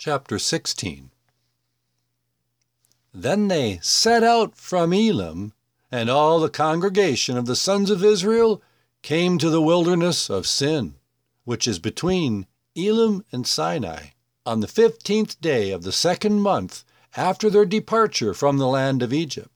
Chapter 16. Then they set out from Elim, and all the congregation of the sons of Israel came to the wilderness of Sin, which is between Elim and Sinai, on the 15th day of the second month after their departure from the land of Egypt.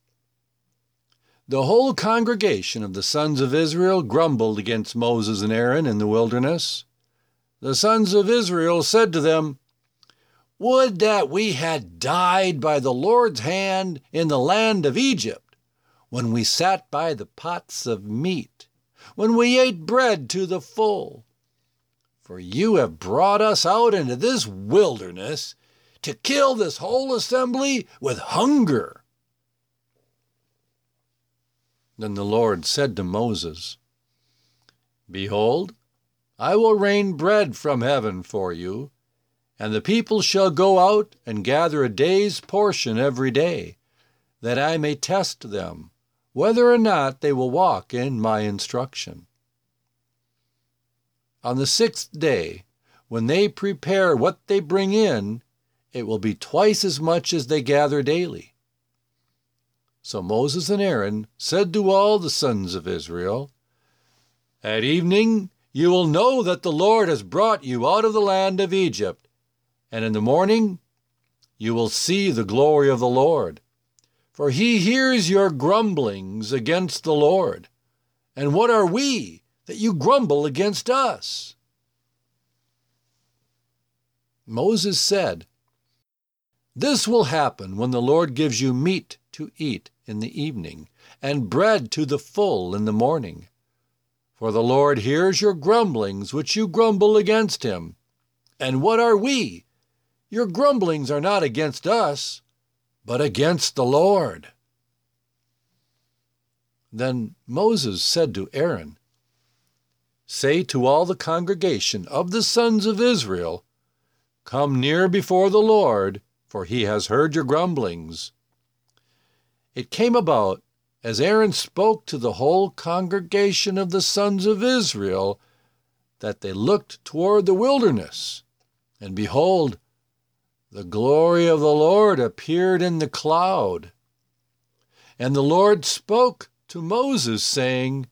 The whole congregation of the sons of Israel grumbled against Moses and Aaron in the wilderness. The sons of Israel said to them, "Would that we had died by the Lord's hand in the land of Egypt, when we sat by the pots of meat, when we ate bread to the full. For you have brought us out into this wilderness to kill this whole assembly with hunger." Then the Lord said to Moses, "Behold, I will rain bread from heaven for you, and the people shall go out and gather a day's portion every day, that I may test them, whether or not they will walk in my instruction. On the 6th day, when they prepare what they bring in, it will be twice as much as they gather daily." So Moses and Aaron said to all the sons of Israel, "At evening you will know that the Lord has brought you out of the land of Egypt, and in the morning you will see the glory of the Lord. For he hears your grumblings against the Lord. And what are we that you grumble against us?" Moses said, "This will happen when the Lord gives you meat to eat in the evening, and bread to the full in the morning. For the Lord hears your grumblings which you grumble against him. And what are we? Your grumblings are not against us, but against the Lord." Then Moses said to Aaron, "Say to all the congregation of the sons of Israel, 'Come near before the Lord, for he has heard your grumblings.'" It came about, as Aaron spoke to the whole congregation of the sons of Israel, that they looked toward the wilderness, and behold, the glory of the Lord appeared in the cloud. And the Lord spoke to Moses, saying,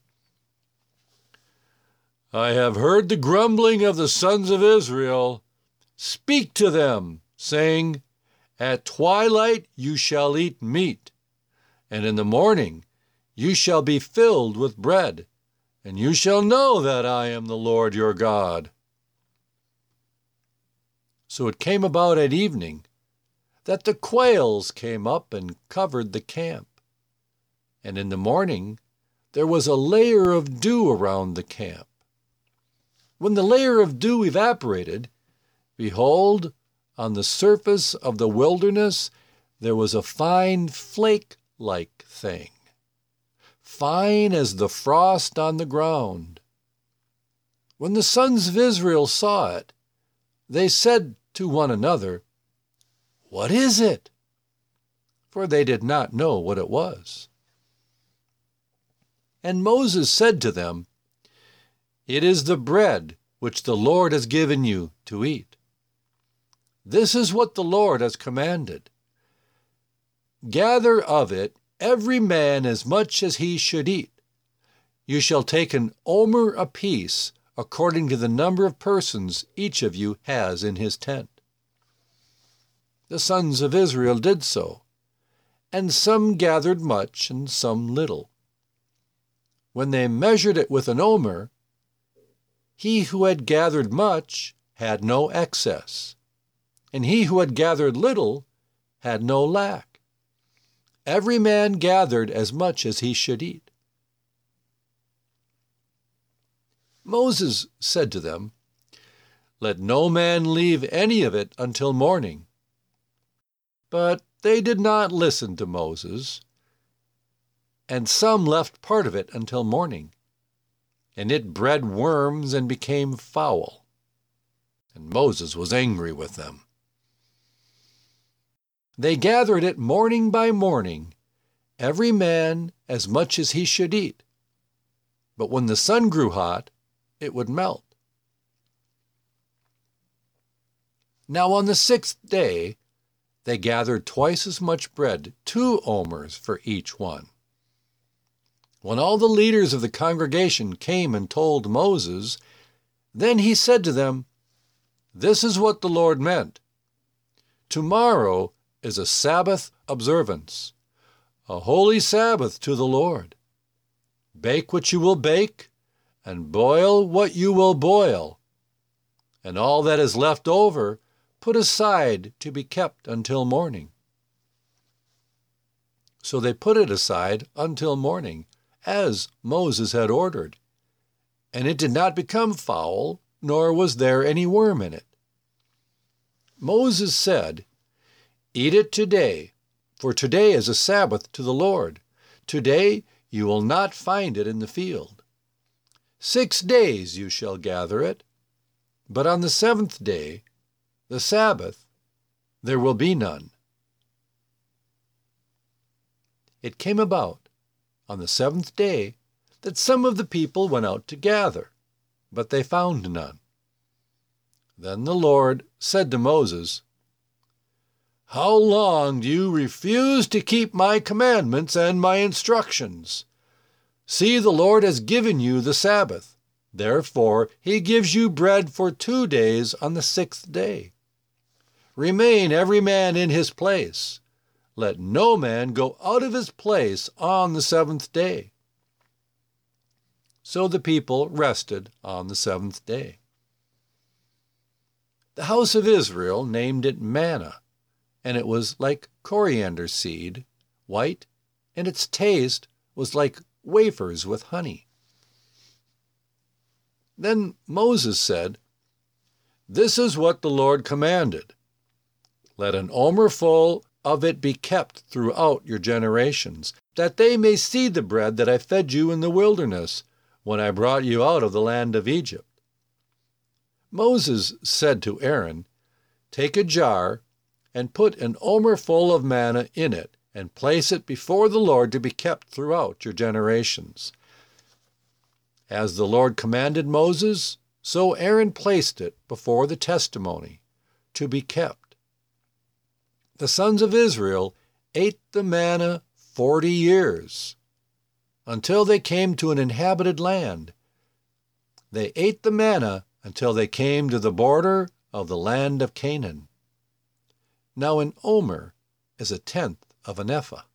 "I have heard the grumbling of the sons of Israel. Speak to them, saying, 'At twilight you shall eat meat, and in the morning you shall be filled with bread, and you shall know that I am the Lord your God.'" So it came about at evening that the quails came up and covered the camp. And in the morning there was a layer of dew around the camp. When the layer of dew evaporated, behold, on the surface of the wilderness there was a fine flake-like thing, fine as the frost on the ground. When the sons of Israel saw it, they said to one another, "What is it?" For they did not know what it was. And Moses said to them, "It is the bread which the Lord has given you to eat. This is what the Lord has commanded. Gather of it every man as much as he should eat. You shall take an omer apiece, according to the number of persons each of you has in his tent." The sons of Israel did so, and some gathered much and some little. When they measured it with an omer, he who had gathered much had no excess, and he who had gathered little had no lack. Every man gathered as much as he should eat. Moses said to them, "Let no man leave any of it until morning." But they did not listen to Moses, and some left part of it until morning, and it bred worms and became foul. And Moses was angry with them. They gathered it morning by morning, every man as much as he should eat. But when the sun grew hot, it would melt. Now on the 6th day they gathered twice as much bread, 2 omers for each one. When all the leaders of the congregation came and told Moses, then he said to them, "This is what the Lord meant. Tomorrow is a Sabbath observance, a holy Sabbath to the Lord. Bake what you will bake, and boil what you will boil, and all that is left over put aside to be kept until morning." So they put it aside until morning, as Moses had ordered, and it did not become foul, nor was there any worm in it. Moses said, "Eat it today, for today is a Sabbath to the Lord. Today you will not find it in the field. 6 days you shall gather it, but on the 7th day, the Sabbath, there will be none." It came about on the 7th day that some of the people went out to gather, but they found none. Then the Lord said to Moses, "How long do you refuse to keep my commandments and my instructions? See, the Lord has given you the Sabbath. Therefore he gives you bread for 2 days on the 6th day. Remain every man in his place. Let no man go out of his place on the 7th day." So the people rested on the 7th day. The house of Israel named it manna, and it was like coriander seed, white, and its taste was like wafers with honey. Then Moses said, "This is what the Lord commanded. Let an omer full of it be kept throughout your generations, that they may see the bread that I fed you in the wilderness, when I brought you out of the land of Egypt." Moses said to Aaron, "Take a jar and put an omer full of manna in it, and place it before the Lord to be kept throughout your generations." As the Lord commanded Moses, so Aaron placed it before the testimony to be kept. The sons of Israel ate the manna 40 years, until they came to an inhabited land. They ate the manna until they came to the border of the land of Canaan. Now an omer is 1/10 of an ephah.